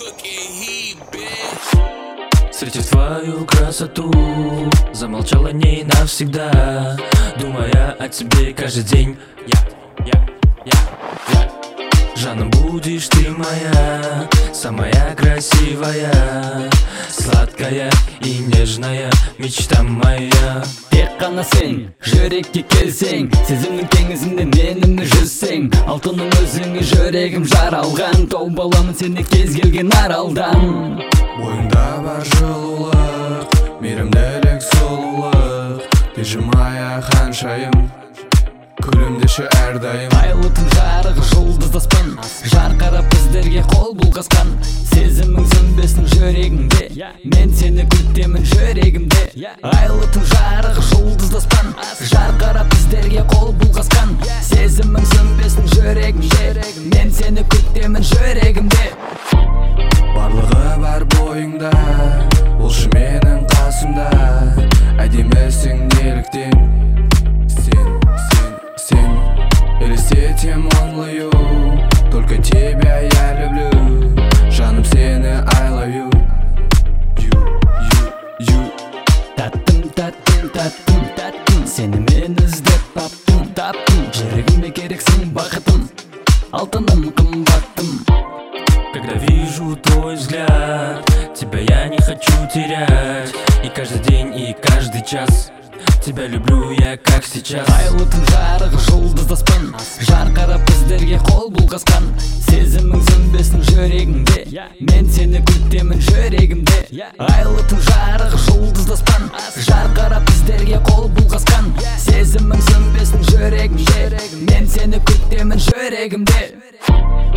Встретив твою красоту, замолчал о ней навсегда, думая о тебе каждый день. Жанна, будешь ты моя, самая красивая, сладкая и нежная мечта моя. Тек қана сен, жүрекке келсең, сезімнің теңізінде менімен жүзсең, алтыным өзіңе жүрегім жаралған, тауып аламын сені кез келген аралдан. Бойыңда бар жылулық, мейірімділік, сұлулық, тежімай ханшайым, күлімдеші әрдайым. Айлы түн жарығы жұлдыздаспан, жарқырап біздерге қол бұлғасқан, сезімің сөнбесін жүрегіңде, мен сені күтемін жүрегімде. Айлы түн жарығы жұлдыздаспан, жарқырап біздерге қол бұлғасқан, сезімің сөнбесін жүрегімде, мен сені күтемін жүрегімде. Барлығы бар бойыңда, болшы менің қасымда, әдемісің неліктен. Сен елестетем only you, только тебя я люблю, жаным сені I love you. Таттым, сені мен іздеп таптым, жүрегіме керексің бақытым, алтыным қымбаттым. Когда вижу твой взгляд, тебя я не хочу терять, и каждый день, и каждый час тебя люблю я как сейчас. Айлы түн жарығы жұлдыздаспан, жарқырап біздерге қол бұлғасқан, сезімің сөнбесін жүрегіңде, мен сені күтемін жүрегімде. Айлы түн жарығы жұлдыздаспан, жарқырап біздерге қол бұлғасқан, сезімің сөнбесін жүрегіңде, мен сені күтемін жүрегімде.